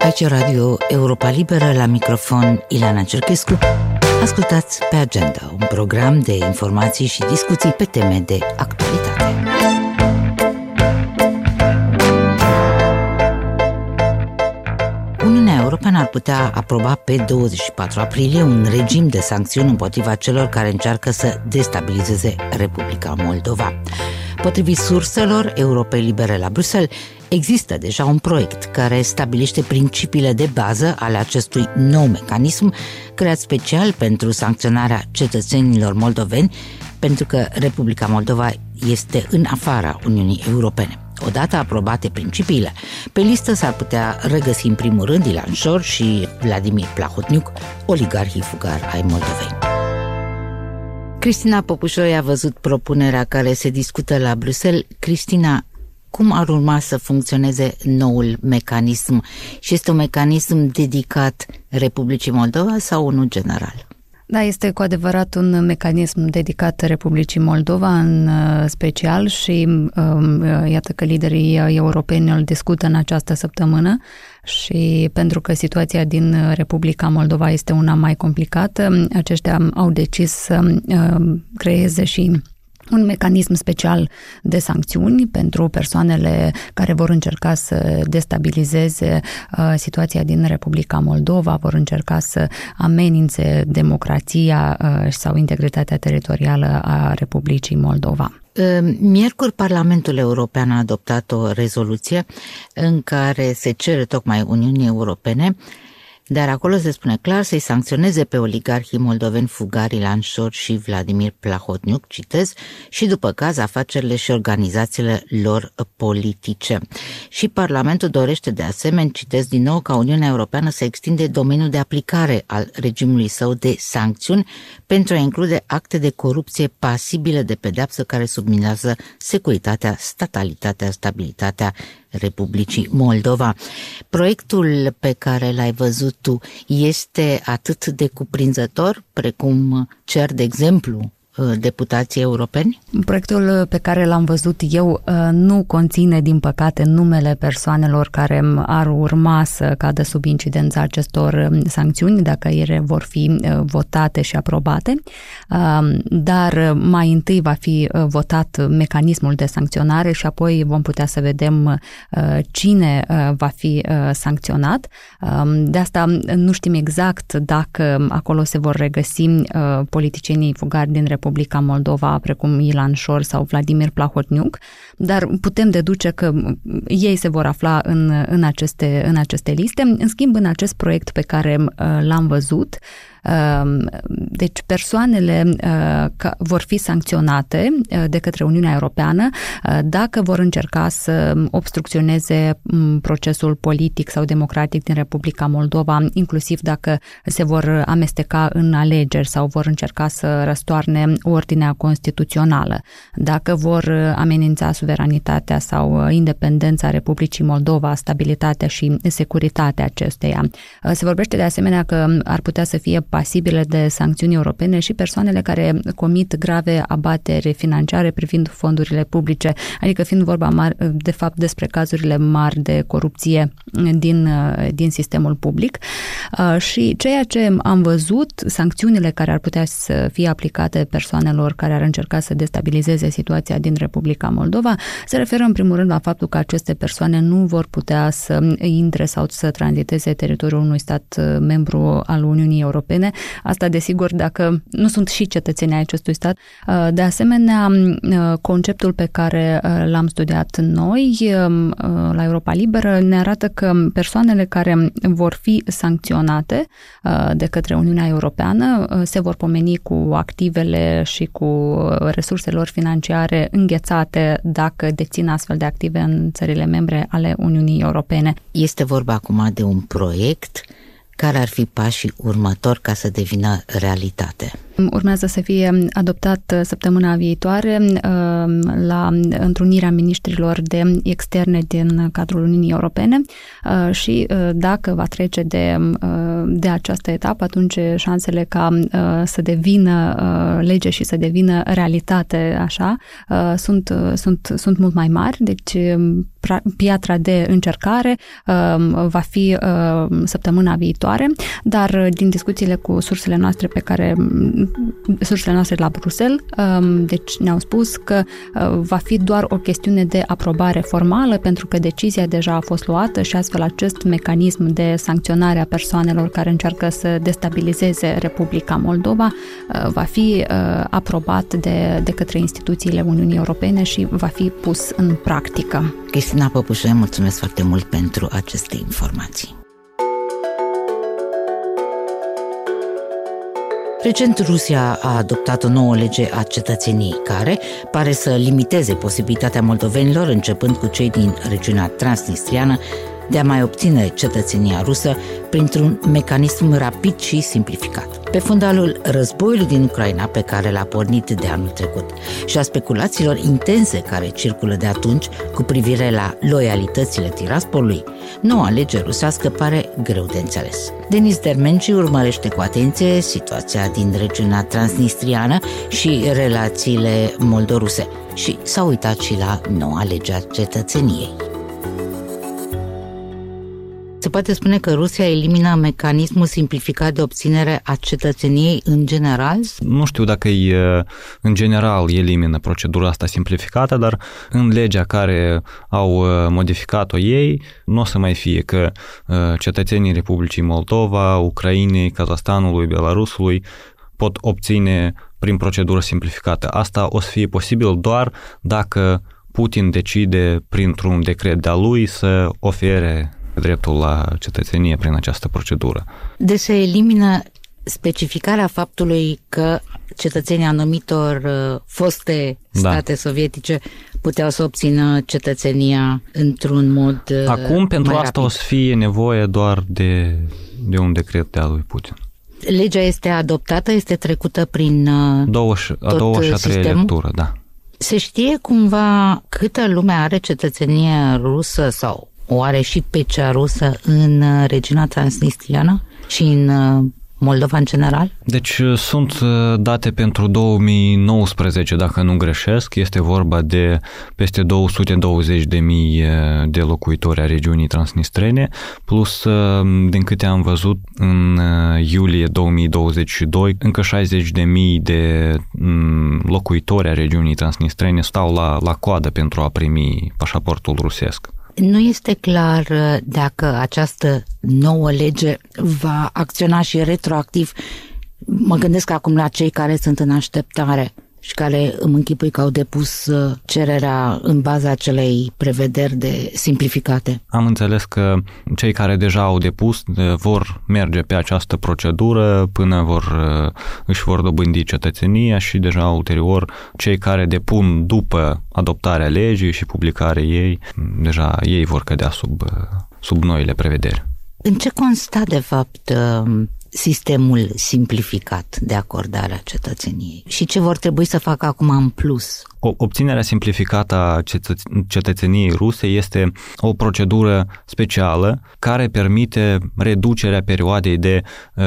Aici Radio Europa Liberă, la microfon Ileana Cerchescu. Ascultați Pe Agenda, un program de informații și discuții pe teme de actualitate. Uniunea Europeană ar putea aproba pe 24 aprilie un regim de sancțiuni împotriva celor care încearcă să destabilizeze Republica Moldova. Potrivit surselor Europei Libere la Bruxelles, există deja un proiect care stabilește principiile de bază ale acestui nou mecanism creat special pentru sancționarea cetățenilor moldoveni, pentru că Republica Moldova este în afara Uniunii Europene. Odată aprobate principiile, pe listă s-ar putea regăsi în primul rând Ilan Șor și Vladimir Plahotniuc, oligarhii fugari ai Moldovei. Cristina Popușoi a văzut propunerea care se discută la Bruxelles. Cristina, cum ar urma să funcționeze noul mecanism? Și este un mecanism dedicat Republicii Moldova sau unul general? Da, este cu adevărat un mecanism dedicat Republicii Moldova în special și iată că liderii europeni îl discută în această săptămână și pentru că situația din Republica Moldova este una mai complicată, aceștia au decis să creeze și un mecanism special de sancțiuni pentru persoanele care vor încerca să destabilizeze situația din Republica Moldova, vor încerca să amenințe democrația sau integritatea teritorială a Republicii Moldova. Miercuri, Parlamentul European a adoptat o rezoluție în care se cere tocmai Uniunii Europene, dar acolo se spune clar, să-i sancționeze pe oligarhii moldoveni fugari Ilan Șor și Vladimir Plahotniuc, citez, și după caz afacerile și organizațiile lor politice. Și Parlamentul dorește de asemenea, citez din nou, ca Uniunea Europeană să extinde domeniul de aplicare al regimului său de sancțiuni pentru a include acte de corupție pasibile de pedeapsă care subminează securitatea, statalitatea, stabilitatea Republicii Moldova. Proiectul pe care l-ai văzut tu este atât de cuprinzător precum cer, de exemplu, deputații europeni? Proiectul pe care l-am văzut eu nu conține, din păcate, numele persoanelor care ar urma să cadă sub incidența acestor sancțiuni, dacă ele vor fi votate și aprobate, dar mai întâi va fi votat mecanismul de sancționare și apoi vom putea să vedem cine va fi sancționat. De asta nu știm exact dacă acolo se vor regăsi politicienii fugari din Republica Moldova, precum Ilan Șor sau Vladimir Plahotniuc, dar putem deduce că ei se vor afla în aceste liste. În schimb, în acest proiect pe care l-am văzut, deci persoanele vor fi sancționate de către Uniunea Europeană dacă vor încerca să obstrucționeze procesul politic sau democratic din Republica Moldova, inclusiv dacă se vor amesteca în alegeri sau vor încerca să răstoarne ordinea constituțională, dacă vor amenința suveranitatea sau independența Republicii Moldova, stabilitatea și securitatea acesteia. Se vorbește de asemenea că ar putea să fie pasibile de sancțiuni europene și persoanele care comit grave abateri financiare privind fondurile publice, adică fiind vorba de fapt despre cazurile mari de corupție din sistemul public. Și ceea ce am văzut, sancțiunile care ar putea să fie aplicate persoanelor care ar încerca să destabilizeze situația din Republica Moldova, se referă în primul rând la faptul că aceste persoane nu vor putea să intre sau să tranziteze teritoriul unui stat membru al Uniunii Europene. Asta, desigur, dacă nu sunt și cetățenii ai acestui stat. De asemenea, conceptul pe care l-am studiat noi la Europa Liberă ne arată că persoanele care vor fi sancționate de către Uniunea Europeană se vor pomeni cu activele și cu resursele lor financiare înghețate dacă dețin astfel de active în țările membre ale Uniunii Europene. Este vorba acum de un proiect. Care ar fi pașii următori ca să devină realitate? Urmează să fie adoptat săptămâna viitoare la întrunirea ministrilor de externe din cadrul Uniunii Europene și dacă va trece de de această etapă, atunci șansele ca să devină lege și să devină realitate așa sunt mult mai mari. Deci piatra de încercare va fi săptămâna viitoare, dar din discuțiile cu sursele noastre la Bruxelles, deci ne-au spus că va fi doar o chestiune de aprobare formală, pentru că decizia deja a fost luată și astfel acest mecanism de sancționare a persoanelor care încearcă să destabilizeze Republica Moldova va fi aprobat de către instituțiile Uniunii Europene și va fi pus în practică. Cristina Păpușoi, mulțumesc foarte mult pentru aceste informații. Recent, Rusia a adoptat o nouă lege a cetățeniei care pare să limiteze posibilitatea moldovenilor, începând cu cei din regiunea transnistriană, de a mai obține cetățenia rusă printr-un mecanism rapid și simplificat. Pe fundalul războiului din Ucraina, pe care l-a pornit de anul trecut, și a speculațiilor intense care circulă de atunci cu privire la loialitățile Tiraspolului, noua lege rusească pare greu de înțeles. Denis Dermenci urmărește cu atenție situația din regiunea transnistriană și relațiile moldoruse și s-a uitat și la noua lege a cetățeniei. Se poate spune că Rusia elimină mecanismul simplificat de obținere a cetățeniei în general? Nu știu dacă în general elimină procedura asta simplificată, dar în legea care au modificat-o ei, nu o să mai fie că cetățenii Republicii Moldova, Ucrainei, Kazahstanului, Belarusului pot obține prin procedură simplificată. Asta o să fie posibil doar dacă Putin decide printr-un decret de-a lui să ofere dreptul la cetățenie prin această procedură. Deci se elimină specificarea faptului că cetățenii anumitor foste state sovietice puteau să obțină cetățenia într-un mod Acum, pentru asta rapid. o să fie nevoie doar de un decret de-a lui Putin. Legea este adoptată, este trecută prin a doua și a treia lectură, da. Se știe cumva câtă lume are cetățenie rusă sau o are și pe cea rusă în regiunea transnistriană și în Moldova în general? Deci sunt date pentru 2019, dacă nu greșesc. Este vorba de peste 220.000 de locuitori a regiunii transnistrene, plus, din câte am văzut, în iulie 2022, încă 60.000 de locuitori a regiunii transnistrene stau la coadă pentru a primi pașaportul rusesc. Nu este clar dacă această nouă lege va acționa și retroactiv. Mă gândesc acum la cei care sunt în așteptare și care îmi închipui că au depus cererea în baza acelei prevederi de simplificate. Am înțeles că cei care deja au depus vor merge pe această procedură până își vor dobândi cetățenia și deja ulterior cei care depun după adoptarea legii și publicarea ei, deja ei vor cădea sub noile prevederi. În ce consta de fapt sistemul simplificat de acordare a cetățeniei și ce vor trebui să facă acum în plus? Obținerea simplificată a cetățeniei ruse este o procedură specială care permite reducerea perioadei de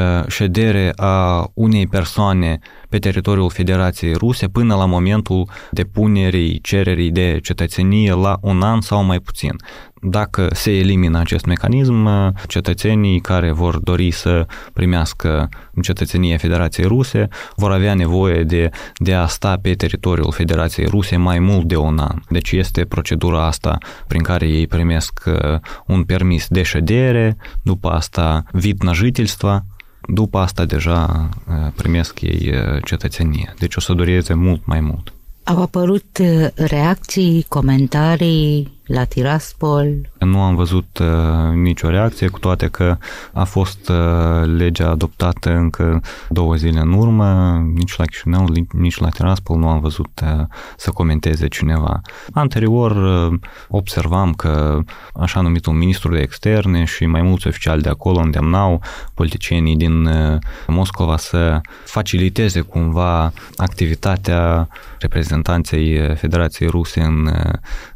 ședere a unei persoane pe teritoriul Federației Ruse până la momentul depunerii cererii de cetățenie la un an sau mai puțin. Dacă se elimină acest mecanism, cetățenii care vor dori să primească cetățenia Federației Ruse vor avea nevoie de a sta pe teritoriul Federației Ruse mai mult de un an. Deci este procedura asta prin care ei primesc un permis de ședere, după asta vid на жительство, după asta deja primesc ei cetățenie. Deci o să dureze mult mai mult. Au apărut reacții, comentarii la Tiraspol? Nu am văzut nicio reacție, cu toate că a fost legea adoptată încă 2 zile în urmă, nici la Chișinău, nici la Tiraspol nu am văzut să comenteze cineva. Anterior observam că așa numitul ministru de externe și mai mulți oficiali de acolo îndemnau politicienii din Moscova să faciliteze cumva activitatea reprezentanței Federației Ruse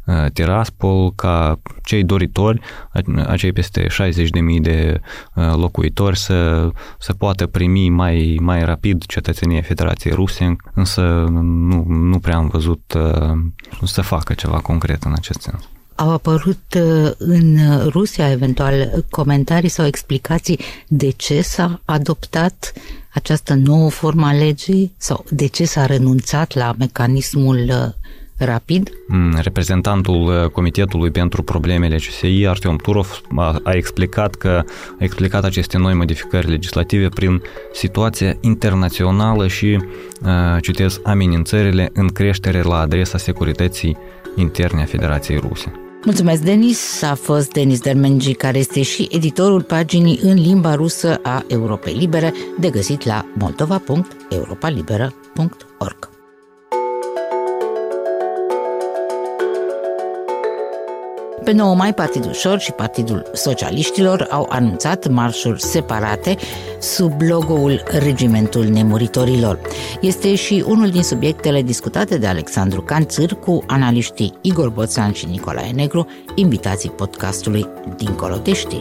Tiraspol, ca cei doritori, acei peste 60.000 de locuitori să poată primi mai rapid cetățenia Federației Ruse, însă nu prea am văzut să facă ceva concret în acest sens. Au apărut în Rusia eventual comentarii sau explicații de ce s-a adoptat această nouă formă a legii sau de ce s-a renunțat la mecanismul rapid? Reprezentantul Comitetului pentru Problemele CSI, Artyom Turov, a explicat aceste noi modificări legislative prin situația internațională și, citez, amenințările în creștere la adresa securității interne a Federației Ruse. Mulțumesc, Denis. A fost Denis Dermengi, care este și editorul paginii în limba rusă a Europei Libere, de găsit la moldova.europalibera.org. Pe 9 mai, Partidul Șor și Partidul Socialiștilor au anunțat marșuri separate sub logo-ul Regimentul Nemuritorilor. Este și unul din subiectele discutate de Alexandru Canțâr cu analiștii Igor Boțan și Nicolae Negru, invitații podcastului Dincolo de Știri.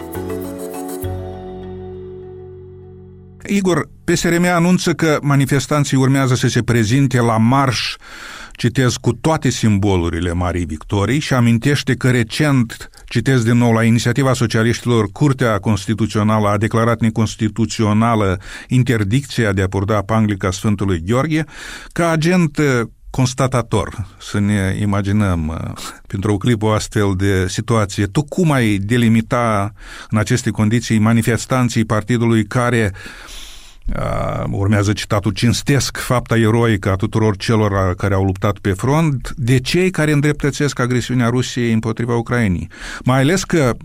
Igor, PSRM anunță că manifestanții urmează să se prezinte la marș, citez, cu toate simbolurile Marii Victorii și amintește că recent, citez din nou, la inițiativa socialiștilor, Curtea Constituțională a declarat neconstituțională interdicția de a purta panglica Sfântului Gheorghe ca agent constatator. Să ne imaginăm pentru o clipă o astfel de situație. Tu cum ai delimita în aceste condiții manifestanții partidului care urmează citatul, cinstesc fapta eroică a tuturor celor care au luptat pe front, de cei care îndreptățesc agresiunea Rusiei împotriva Ucrainei? Mai ales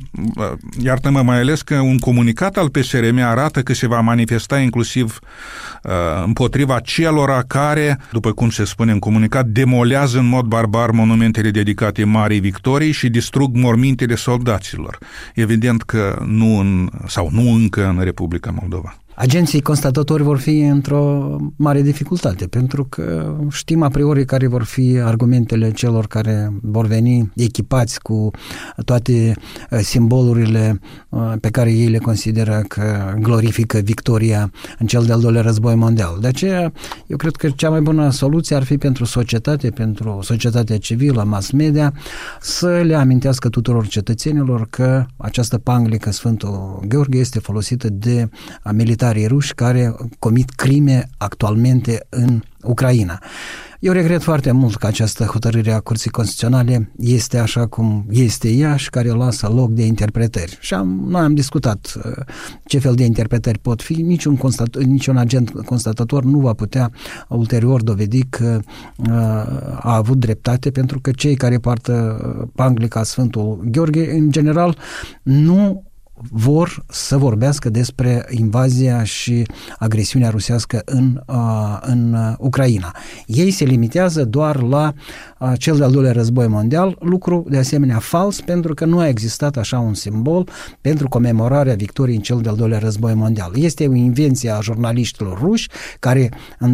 că un comunicat al PSRM arată că se va manifesta inclusiv împotriva celora care, după cum se spune în comunicat, demolează în mod barbar monumentele dedicate Marii Victorii și distrug mormintele soldaților. Evident că nu încă în Republica Moldova. Agenții constatatori vor fi într-o mare dificultate, pentru că știm a priori care vor fi argumentele celor care vor veni echipați cu toate simbolurile pe care ei le consideră că glorifică victoria în cel de-al doilea război mondial. De aceea, eu cred că cea mai bună soluție ar fi pentru societatea civilă, mass media, să le amintească tuturor cetățenilor că această panglică Sfântul Gheorghe este folosită de militarii ruși care comit crime actualmente în Ucraina. Eu regret foarte mult că această hotărâre a Curții Constituționale este așa cum este ea și care lasă loc de interpretări. Și noi am discutat ce fel de interpretări pot fi. Niciun agent constatator nu va putea ulterior dovedi că a avut dreptate, pentru că cei care poartă panglica Sfântul Gheorghe, în general, nu vor să vorbească despre invazia și agresiunea rusească în Ucraina. Ei se limitează doar la cel de-al doilea război mondial, lucru de asemenea fals, pentru că nu a existat așa un simbol pentru comemorarea victoriei în cel de-al doilea război mondial. Este o invenție a jurnaliștilor ruși care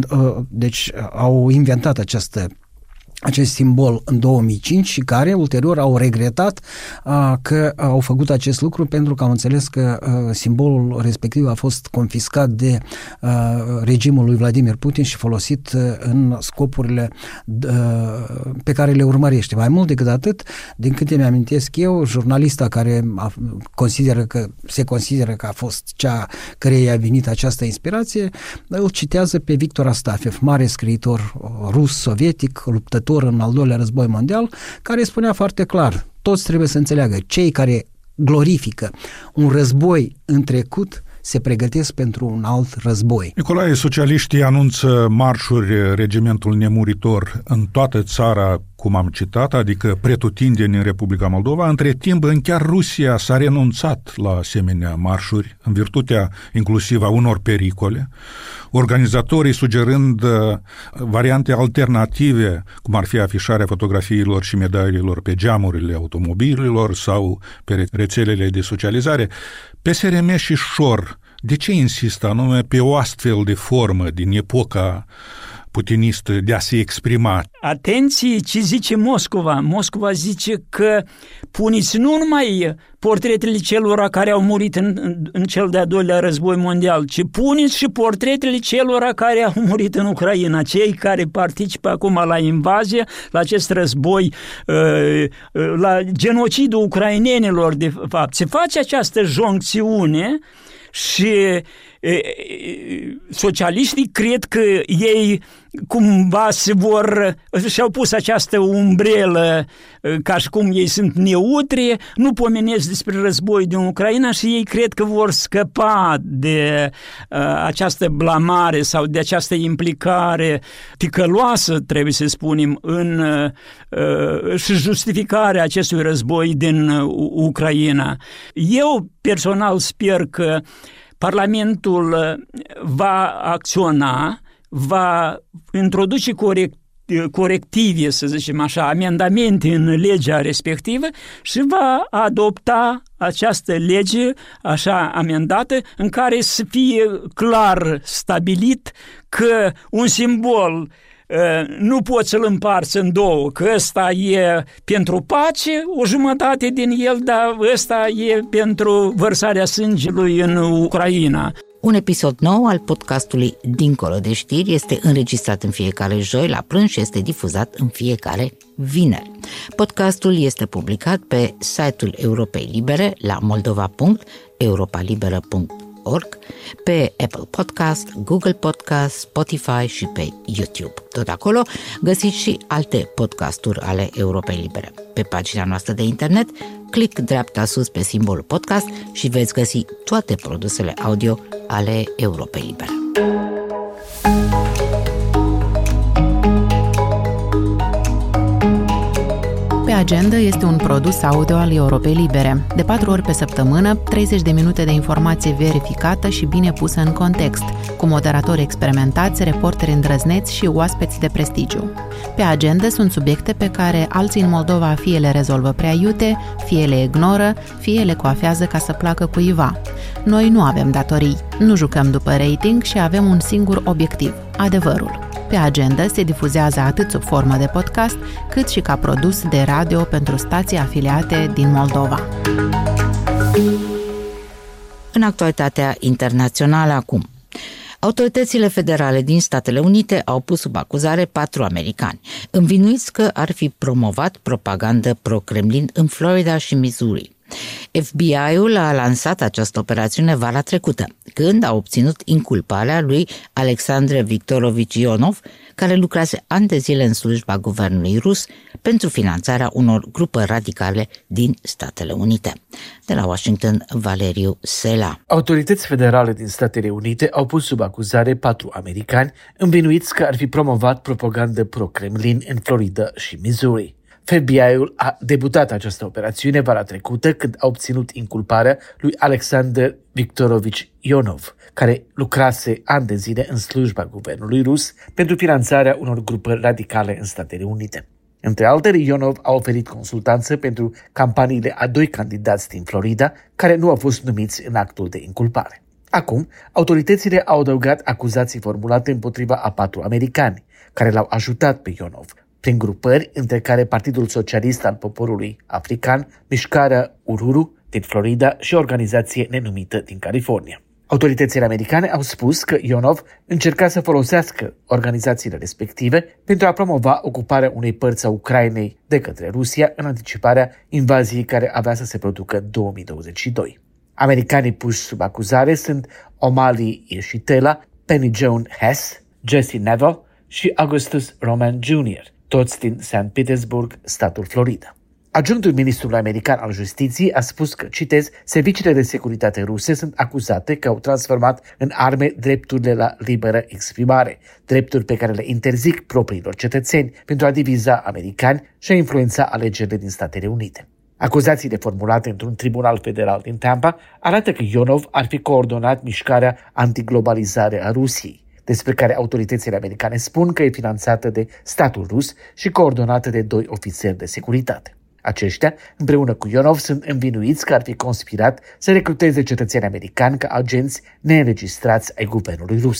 au inventat acest simbol în 2005 și care ulterior au regretat că au făcut acest lucru, pentru că au înțeles că simbolul respectiv a fost confiscat de regimul lui Vladimir Putin și folosit în scopurile pe care le urmărește. Mai mult decât atât, din câte mi-amintesc eu, jurnalista care se consideră că a fost cea care i-a venit această inspirație, îl citează pe Victor Astafiev, mare scriitor rus-sovietic, luptător în al doilea război mondial, care spunea foarte clar, toți trebuie să înțeleagă, cei care glorifică un război în trecut se pregătesc pentru un alt război. Nicolae, socialiștii anunță marșuri Regimentul Nemuritor în toată țara, cum am citat, adică pretutindeni în Republica Moldova. Între timp, chiar Rusia s-a renunțat la asemenea marșuri, în virtutea inclusiv a unor pericole, organizatorii sugerând variante alternative, cum ar fi afișarea fotografiilor și medaliilor pe geamurile automobililor sau pe rețelele de socializare. PSRM și Șor, de ce insistă anume pe o astfel de formă din epoca putinist de a se exprima. Atenție ce zice Moscova. Moscova zice că puniți nu numai portretele celor care au murit în cel de-al doilea război mondial, ci puneți și portretele celor care au murit în Ucraina, cei care participă acum la invazie, la acest război, la genocidul ucrainenilor, de fapt. Se face această joncțiune și socialiștii cred că ei cumva și-au pus această umbrelă ca și cum ei sunt neutri, nu pomenesc despre război din Ucraina și ei cred că vor scăpa de această blamare sau de această implicare ticăloasă, trebuie să spunem, și justificarea acestui război din Ucraina. Eu personal sper că Parlamentul va acționa, va introduce corective, să zicem așa, amendamente în legea respectivă și va adopta această lege așa amendată în care să fie clar stabilit că un simbol nu poți să-l împarți în două, că ăsta e pentru pace, o jumătate din el, dar ăsta e pentru vărsarea sângelui în Ucraina. Un episod nou al podcastului Dincolo de știri este înregistrat în fiecare joi la prânz și este difuzat în fiecare vineri. Podcastul este publicat pe site-ul Europei Libere la moldova.europalibera.org, pe Apple Podcast, Google Podcast, Spotify și pe YouTube. Tot acolo găsiți și alte podcasturi ale Europei Libere. Pe pagina noastră de internet, click dreapta sus pe simbolul podcast și veți găsi toate produsele audio ale Europei Libere. Pe agenda este un produs audio al Europei Libere. De 4 ori pe săptămână, 30 de minute de informație verificată și bine pusă în context, cu moderatori experimentați, reporteri îndrăzneți și oaspeți de prestigiu. Pe agenda sunt subiecte pe care alții în Moldova fie le rezolvă prea iute, fie le ignoră, fie le coafează ca să placă cuiva. Noi nu avem datorii, nu jucăm după rating și avem un singur obiectiv, adevărul. Pe agenda se difuzează atât sub formă de podcast, cât și ca produs de radio pentru stații afiliate din Moldova. În actualitatea internațională acum, autoritățile federale din Statele Unite au pus sub acuzare 4 americani, învinuiți că ar fi promovat propagandă pro-Kremlin în Florida și Missouri. FBI-ul a lansat această operațiune vara trecută, când a obținut inculparea lui Alexandru Viktorovici Ionov, care lucrase ani de zile în slujba guvernului rus pentru finanțarea unor grupări radicale din Statele Unite. De la Washington, Valeriu Sela. Autorități federale din Statele Unite au pus sub acuzare 4 americani învinuiți că ar fi promovat propagandă pro-Kremlin în Florida și Missouri. FBI-ul a debutat această operațiune vara trecută când a obținut inculparea lui Alexandru Viktorovici Ionov, care lucrase ani de zile în slujba guvernului rus pentru finanțarea unor grupări radicale în Statele Unite. Între altele, Ionov a oferit consultanță pentru campaniile a 2 candidați din Florida care nu au fost numiți în actul de inculpare. Acum, autoritățile au adăugat acuzații formulate împotriva a 4 americani care l-au ajutat pe Ionov prin grupări, între care Partidul Socialist al Poporului African, Mișcarea Uhuru din Florida și o organizație nenumită din California. Autoritățile americane au spus că Ionov încerca să folosească organizațiile respective pentru a promova ocuparea unei părți a Ucrainei de către Rusia în anticiparea invaziei care avea să se producă în 2022. Americanii puși sub acuzare sunt O'Malley Yeshitela, Penny Joan Hess, Jesse Neville și Augustus Roman Jr., toți din St. Petersburg, statul Florida. Adjunctul ministrului american al justiției a spus că, citez, serviciile de securitate ruse sunt acuzate că au transformat în arme drepturile la liberă exprimare, drepturi pe care le interzic propriilor cetățeni pentru a diviza americani și a influența alegerile din Statele Unite. Acuzațiile formulate într-un tribunal federal din Tampa arată că Ionov ar fi coordonat mișcarea antiglobalizare a Rusiei, despre care autoritățile americane spun că e finanțată de statul rus și coordonată de 2 ofițeri de securitate. Aceștia, împreună cu Ionov, sunt învinuiți că ar fi conspirat să recruteze cetățeni americani ca agenți neînregistrați ai guvernului rus.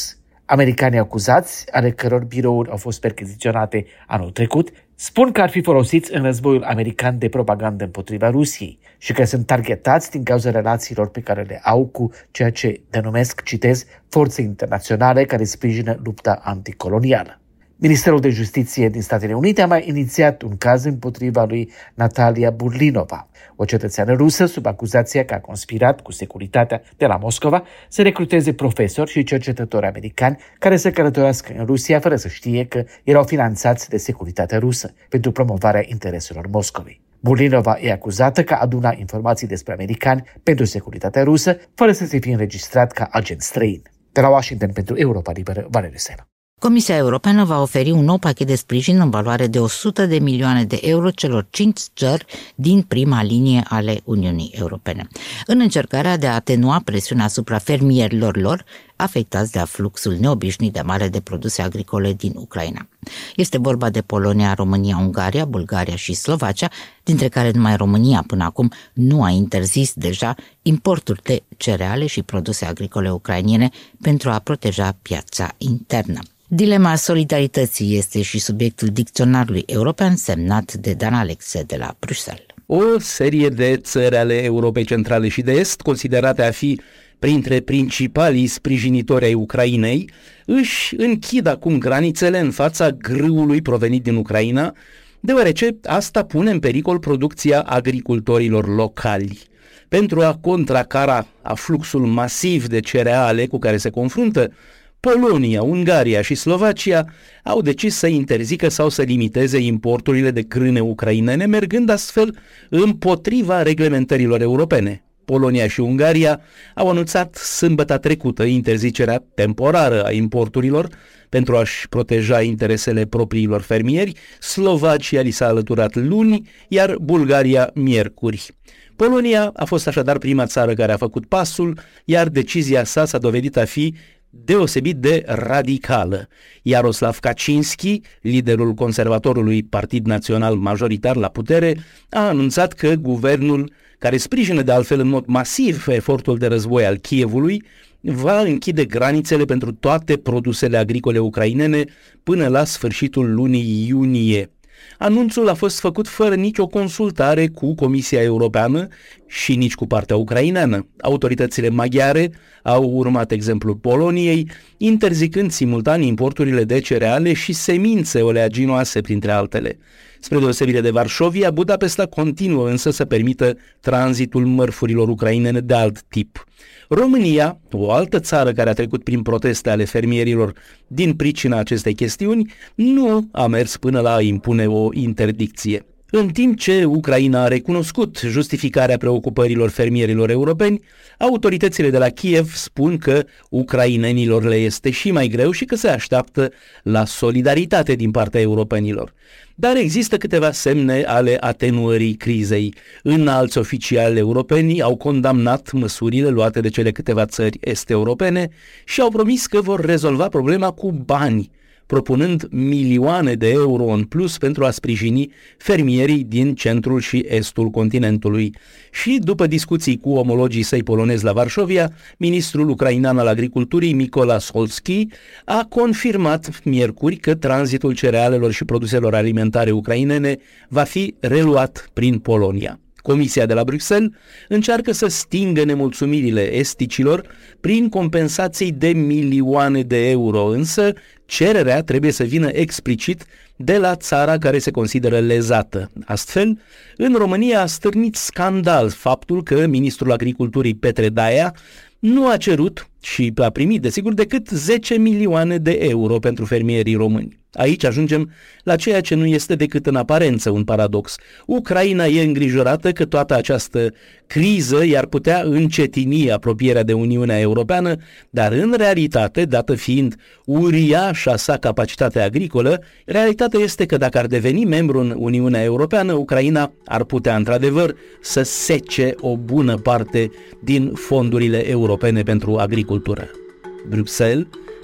Americanii acuzați, ale căror birouri au fost percheziționate anul trecut, spun că ar fi folosiți în războiul american de propagandă împotriva Rusiei și că sunt targetați din cauza relațiilor pe care le au cu ceea ce denumesc, citez, forțe internaționale care sprijină lupta anticolonială. Ministerul de Justiție din Statele Unite a mai inițiat un caz împotriva lui Natalia Burlinova, o cetățeană rusă sub acuzația că a conspirat cu securitatea de la Moscova să recruteze profesori și cercetători americani care să călătorească în Rusia fără să știe că erau finanțați de securitatea rusă pentru promovarea intereselor Moscovei. Burlinova e acuzată că aduna informații despre americani pentru securitatea rusă fără să se fie înregistrat ca agent străin. De la Washington pentru Europa Liberă, Valeriu Sena. Comisia Europeană va oferi un nou pachet de sprijin în valoare de 100 de milioane de euro celor 5 țări din prima linie ale Uniunii Europene, în încercarea de a atenua presiunea asupra fermierilor lor afectați de afluxul neobișnuit de mare de produse agricole din Ucraina. Este vorba de Polonia, România, Ungaria, Bulgaria și Slovacia, dintre care numai România până acum nu a interzis deja importul de cereale și produse agricole ucrainene pentru a proteja piața internă. Dilema solidarității este și subiectul dicționarului european semnat de Dan Alexe de la Bruxelles. O serie de țări ale Europei Centrale și de Est, considerate a fi printre principalii sprijinitori ai Ucrainei, își închid acum granițele în fața grâului provenit din Ucraina, deoarece asta pune în pericol producția agricultorilor locali. Pentru a contracara afluxul masiv de cereale cu care se confruntă, Polonia, Ungaria și Slovacia au decis să interzică sau să limiteze importurile de grâne ucrainene, mergând astfel împotriva reglementărilor europene. Polonia și Ungaria au anunțat sâmbătă trecută interzicerea temporară a importurilor pentru a-și proteja interesele propriilor fermieri, Slovacia li s-a alăturat luni, iar Bulgaria miercuri. Polonia a fost așadar prima țară care a făcut pasul, iar decizia sa s-a dovedit a fi deosebit de radicală. Jaroslav Kaczynski, liderul conservatorului Partid Național majoritar la putere, a anunțat că guvernul, care sprijină de altfel în mod masiv efortul de război al Kievului, va închide granițele pentru toate produsele agricole ucrainene până la sfârșitul lunii iunie. Anunțul a fost făcut fără nicio consultare cu Comisia Europeană și nici cu partea ucraineană. Autoritățile maghiare au urmat exemplul Poloniei, interzicând simultan importurile de cereale și semințe oleaginoase, printre altele. Spre deosebire de Varșovia, Budapesta continuă însă să permită tranzitul mărfurilor ucrainene de alt tip. România, o altă țară care a trecut prin proteste ale fermierilor din pricina acestei chestiuni, nu a mers până la a impune o interdicție. În timp ce Ucraina a recunoscut justificarea preocupărilor fermierilor europeni, autoritățile de la Kiev spun că ucrainenilor le este și mai greu și că se așteaptă la solidaritate din partea europenilor. Dar există câteva semne ale atenuării crizei. Înalți oficiali europeni au condamnat măsurile luate de cele câteva țări est-europene și au promis că vor rezolva problema cu bani, propunând milioane de euro în plus pentru a sprijini fermierii din centrul și estul continentului. Și după discuții cu omologii săi polonezi la Varșovia, ministrul ucrainean al agriculturii, Mykola Solski, a confirmat miercuri că tranzitul cerealelor și produselor alimentare ucrainene va fi reluat prin Polonia. Comisia de la Bruxelles încearcă să stingă nemulțumirile esticilor prin compensații de milioane de euro, însă cererea trebuie să vină explicit de la țara care se consideră lezată. Astfel, în România a stârnit scandal faptul că ministrul agriculturii Petre Daia nu a cerut și a primit, desigur, decât 10 milioane de euro pentru fermierii români. Aici ajungem la ceea ce nu este decât în aparență un paradox. Ucraina e îngrijorată că toată această criză i-ar putea încetini apropierea de Uniunea Europeană, dar în realitate, dată fiind uriașa sa capacitate agricolă, realitatea este că dacă ar deveni membru în Uniunea Europeană, Ucraina ar putea într-adevăr să sece o bună parte din fondurile europene pentru agricultură. Bruxelles,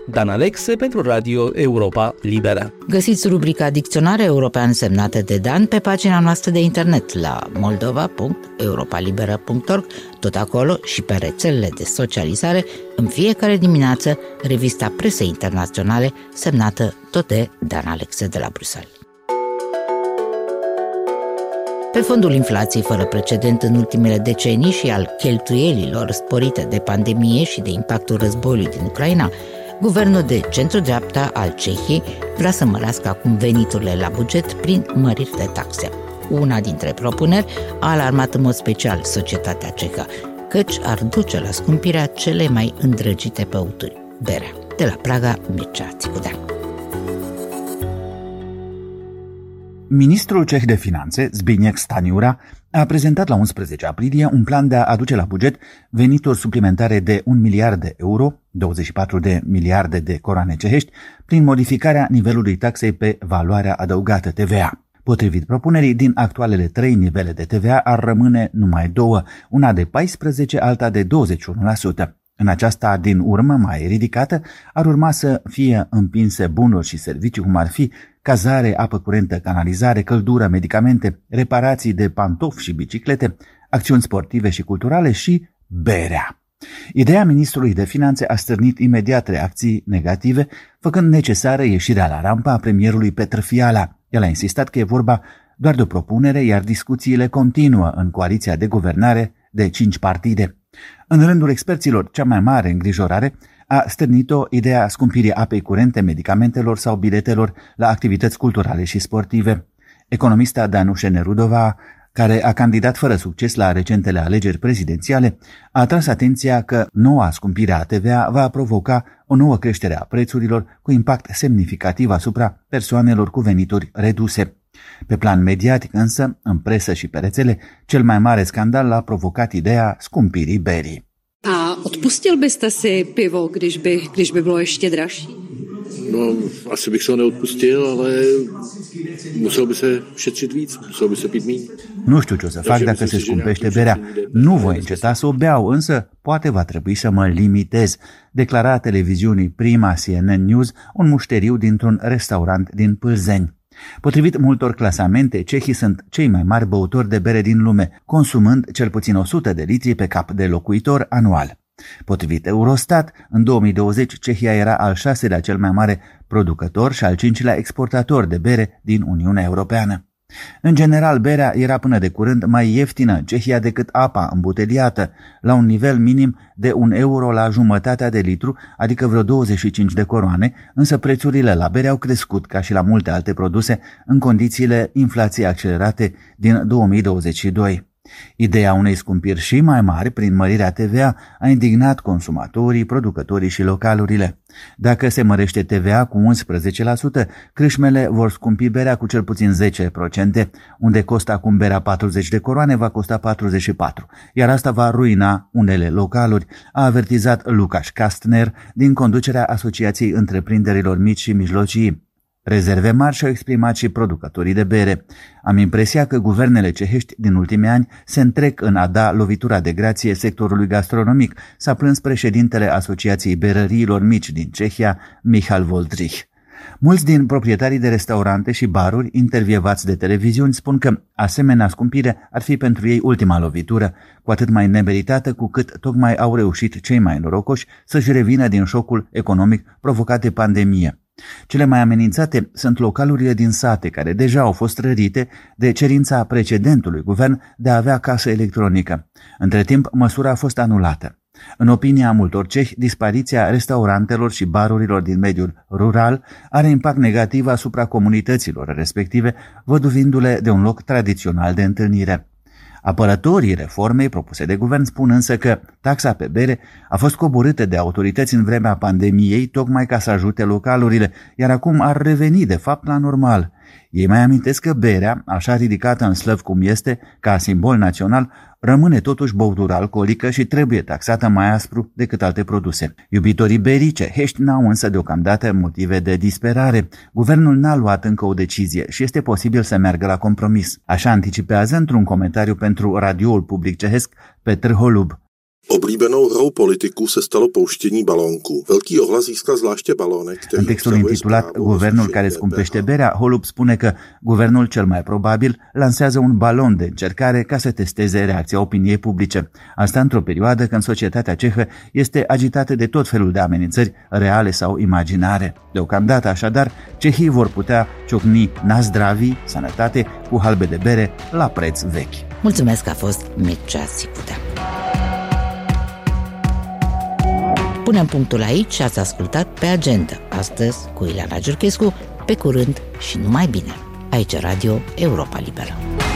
Dan Alexe pentru Radio Europa Liberă. Găsiți rubrica Dicționar European semnată de Dan pe pagina noastră de internet la moldova.europalibera.org, tot acolo și pe rețelele de socializare, în fiecare dimineață, revista presei internaționale semnată tot de Dan Alexe de la Bruxelles. Pe fondul inflației fără precedent în ultimele decenii și al cheltuielilor sporite de pandemie și de impactul războiului din Ucraina, guvernul de centru-dreapta al Cehiei vrea să mărească acum veniturile la buget prin măriri de taxe. Una dintre propuneri a alarmat în mod special societatea cehă, căci ar duce la scumpirea cele mai îndrăgite băuturi, berea. De la Praga, Mircea Țicudean. Ministrul ceh de finanțe, Zbigniew Staniura, a prezentat la 11 aprilie un plan de a aduce la buget venituri suplimentare de 1 miliard de euro, 24 de miliarde de coroane cehești, prin modificarea nivelului taxei pe valoarea adăugată TVA. Potrivit propunerii, din actualele 3 nivele de TVA ar rămâne numai 2, una de 14, alta de 21%. În aceasta din urmă, mai ridicată, ar urma să fie împinse bunuri și servicii, cum ar fi cazare, apă curentă, canalizare, căldură, medicamente, reparații de pantofi și biciclete, acțiuni sportive și culturale și berea. Ideea ministrului de finanțe a stârnit imediat reacții negative, făcând necesară ieșirea la rampă a premierului Petr Fiala. El a insistat că e vorba doar de o propunere, iar discuțiile continuă în coaliția de guvernare de 5 partide. În rândul experților, cea mai mare îngrijorare a stârnit-o ideea scumpirii apei curente, medicamentelor sau biletelor la activități culturale și sportive. Economista Danușe Nerudova, care a candidat fără succes la recentele alegeri prezidențiale, a atras atenția că noua scumpire a TVA va provoca o nouă creștere a prețurilor cu impact semnificativ asupra persoanelor cu venituri reduse. Pe plan mediatic însă, în presă și pe rețele, cel mai mare scandal l-a provocat ideea scumpirii berii. A odpustil byste si pivo, když by bylo ještě dražší? No, asi bych se ho neodpustil, ale musel by se šetřit víc, musel by se pít míň. Nu știu ce o să fac dacă se scumpește berea. Nu voi înceta să o beau, însă poate va trebui să mă limitez, declara televiziunii Prima CNN News un mușteriu dintr-un restaurant din Pâlzeni. Potrivit multor clasamente, cehii sunt cei mai mari băutori de bere din lume, consumând cel puțin 100 de litri pe cap de locuitor anual. Potrivit Eurostat, în 2020 Cehia era al 6-lea cel mai mare producător și al 5-lea exportator de bere din Uniunea Europeană. În general, berea era până de curând mai ieftină în Cehia decât apa îmbuteliată, la un nivel minim de 1 euro la jumătatea de litru, adică vreo 25 de coroane, însă prețurile la bere au crescut, ca și la multe alte produse, în condițiile inflației accelerate din 2022. Ideea unei scumpiri și mai mari prin mărirea TVA a indignat consumatorii, producătorii și localurile. Dacă se mărește TVA cu 11%, crâșmele vor scumpi berea cu cel puțin 10%, unde costă acum berea 40 de coroane, va costa 44, iar asta va ruina unele localuri, a avertizat Lukáš Kastner din conducerea Asociației Întreprinderilor Mici și Mijlocii. Rezerve mari și-au exprimat și producătorii de bere. Am impresia că guvernele cehești din ultimii ani se întrec în a da lovitura de grație sectorului gastronomic, s-a plâns președintele Asociației Berăriilor Mici din Cehia, Michal Voldrich. Mulți din proprietarii de restaurante și baruri intervievați de televiziuni spun că asemenea scumpire ar fi pentru ei ultima lovitură, cu atât mai nemeritată cu cât tocmai au reușit cei mai norocoși să-și revină din șocul economic provocat de pandemie. Cele mai amenințate sunt localurile din sate, care deja au fost rărite de cerința precedentului guvern de a avea casă electronică. Între timp, măsura a fost anulată. În opinia multor cehi, dispariția restaurantelor și barurilor din mediul rural are impact negativ asupra comunităților respective, văduvindu-le de un loc tradițional de întâlnire. Apărătorii reformei propuse de guvern spun însă că taxa pe bere a fost coborâtă de autorități în vremea pandemiei tocmai ca să ajute localurile, iar acum ar reveni de fapt la normal. Ei mai amintesc că berea, așa ridicată în slăv cum este, ca simbol național, rămâne totuși băutură alcoolică și trebuie taxată mai aspru decât alte produse. Iubitorii berii cehești n-au însă deocamdată motive de disperare. Guvernul n-a luat încă o decizie și este posibil să meargă la compromis. Așa anticipează într-un comentariu pentru radioul public cehesc Petr Holub. Oblíbenou hrou politiků se stalo pouštění balónku. Velký ohlas získal zvláště balónek, který În textul intitulat Guvernul care scumpește berea, Holub spune că guvernul cel mai probabil lansează un balon de încercare ca să testeze reacția opiniei publice. Asta într-o perioadă când societatea cehă este agitată de tot felul de amenințări reale sau imaginare. Deocamdată, așadar, cehii vor putea ciocni na zdravi, sănătate, cu halbe de bere la preț vechi. Mulțumesc că a fost Mircea Sicutea. Punem punctul aici și ați ascultat Pe Agenda, astăzi cu Ileana Giurchescu. Pe curând și numai bine, aici Radio Europa Liberă.